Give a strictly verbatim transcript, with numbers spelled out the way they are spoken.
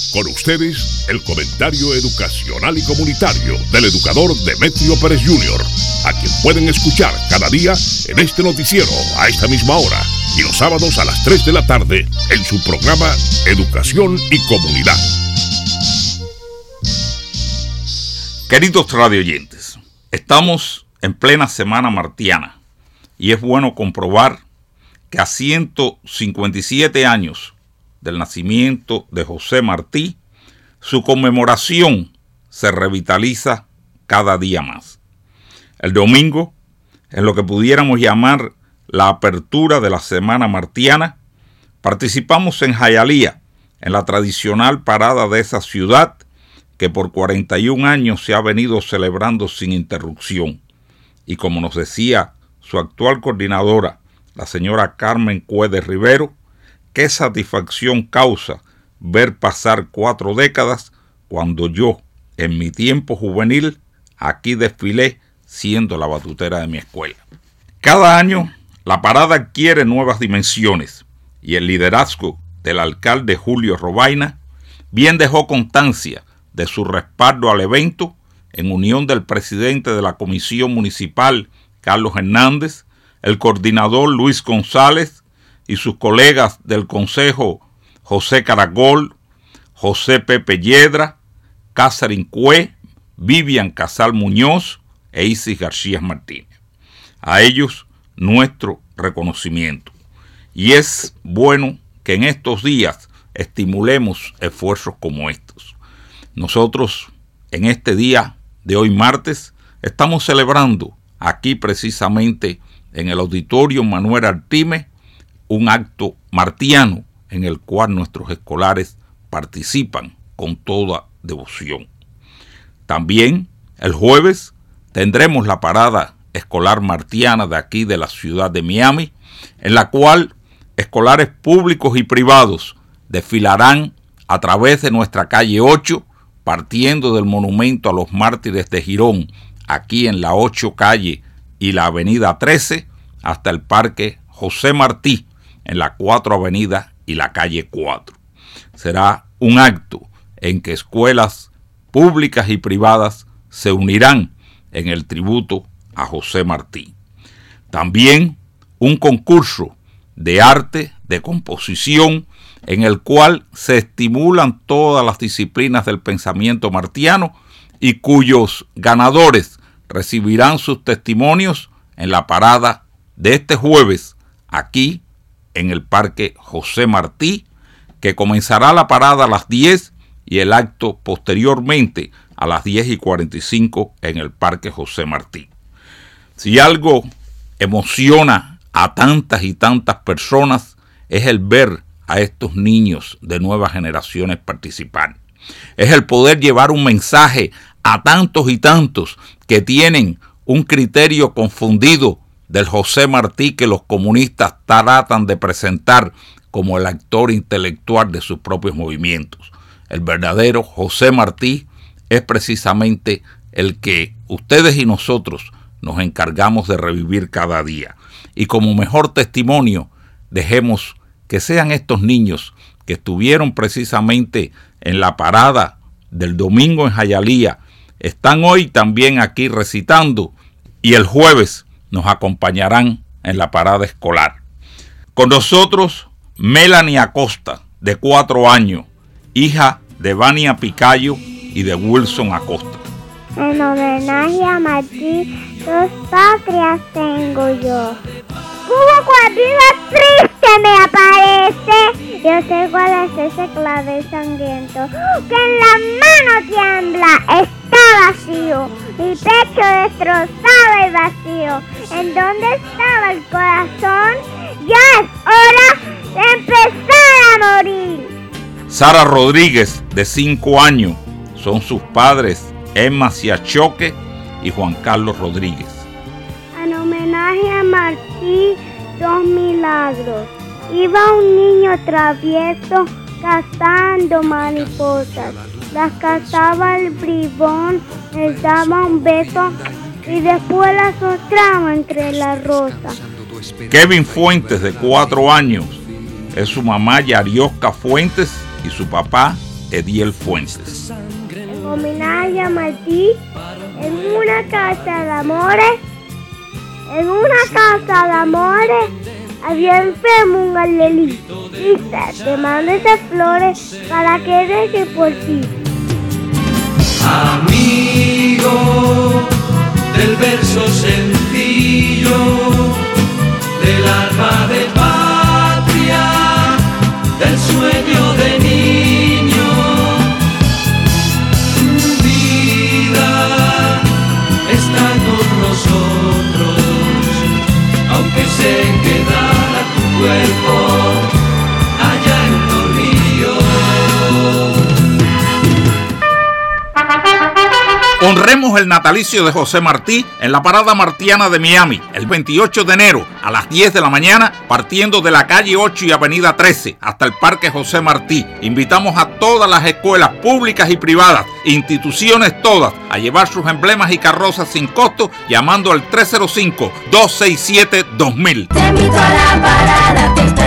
Con ustedes, el comentario educacional y comunitario del educador Demetrio Pérez junior, a quien pueden escuchar cada día en este noticiero a esta misma hora y los sábados a las tres de la tarde en su programa Educación y Comunidad. Queridos radioyentes, estamos en plena Semana Martiana y es bueno comprobar que a ciento cincuenta y siete años del nacimiento de José Martí, su conmemoración se revitaliza cada día más. El domingo, en lo que pudiéramos llamar la apertura de la Semana Martiana, participamos en Hialeah, en la tradicional parada de esa ciudad que por cuarenta y un años se ha venido celebrando sin interrupción. Y como nos decía su actual coordinadora, la señora Carmen Cuedes Rivero, qué satisfacción causa ver pasar cuatro décadas cuando yo, en mi tiempo juvenil, aquí desfilé siendo la batutera de mi escuela. Cada año, la parada adquiere nuevas dimensiones y el liderazgo del alcalde Julio Robaina bien dejó constancia de su respaldo al evento en unión del presidente de la Comisión Municipal, Carlos Hernández, el coordinador Luis González, y sus colegas del Consejo José Caragol, José Pepe Yedra, Catherine Cue, Vivian Casal Muñoz e Isis García Martínez. A ellos nuestro reconocimiento. Y es bueno que en estos días estimulemos esfuerzos como estos. Nosotros en este día de hoy martes estamos celebrando aquí precisamente en el Auditorio Manuel Artime un acto martiano en el cual nuestros escolares participan con toda devoción. También el jueves tendremos la parada escolar martiana de aquí de la ciudad de Miami, en la cual escolares públicos y privados desfilarán a través de nuestra calle ocho, partiendo del monumento a los mártires de Girón, aquí en la ocho calle y la avenida trece, hasta el parque José Martí, en la cuatro avenida y la calle cuatro. Será un acto en que escuelas públicas y privadas se unirán en el tributo a José Martí. También un concurso de arte, de composición, en el cual se estimulan todas las disciplinas del pensamiento martiano y cuyos ganadores recibirán sus testimonios en la parada de este jueves aquí en el Parque José Martí, que comenzará la parada a las diez y el acto posteriormente a las diez y cuarenta y cinco en el Parque José Martí. Si algo emociona a tantas y tantas personas es el ver a estos niños de nuevas generaciones participar. Es el poder llevar un mensaje a tantos y tantos que tienen un criterio confundido del José Martí que los comunistas tratan de presentar como el actor intelectual de sus propios movimientos. El verdadero José Martí es precisamente el que ustedes y nosotros nos encargamos de revivir cada día. Y como mejor testimonio, dejemos que sean estos niños que estuvieron precisamente en la parada del domingo en Hialeah, están hoy también aquí recitando y el jueves nos acompañarán en la parada escolar. Con nosotros, Melanie Acosta, de cuatro años, hija de Vania Picayo y de Wilson Acosta. En homenaje a Martí, dos patrias tengo yo. Cubo cuadrilla triste me aparece. Yo sé cuál es ese clavel sangriento que en la mano tiembla, está vacío. Mi pecho destrozado y vacío. ¿En dónde estaba el corazón? Ya es hora de empezar a morir. Sara Rodríguez, de cinco años, son sus padres Emma Siachoque y Juan Carlos Rodríguez. En homenaje a Martí, dos milagros. Iba un niño travieso cazando mariposas. Las cazaba el bribón, les daba un beso y después las mostraba entre las rosas. Kevin Fuentes, de cuatro años, es su mamá Yariosca Fuentes y su papá Ediel Fuentes. En homenaje a Martí, en una casa de amores, en una casa de amores, había enfermo un alelito. Dice, te mando esas flores para que deje por ti. Amigo del verso sencillo, del alma de patria, del sueño de niño, tu vida está con nosotros, aunque se quedara tu cuerpo allá en Torrijos. Honremos el natalicio de José Martí en la parada martiana de Miami, el veintiocho de enero a las diez de la mañana, partiendo de la calle ocho y avenida trece hasta el Parque José Martí. Invitamos a todas las escuelas públicas y privadas, instituciones todas, a llevar sus emblemas y carrozas sin costo, llamando al tres cero cinco, dos seis siete, dos mil. Te invito a la parada, te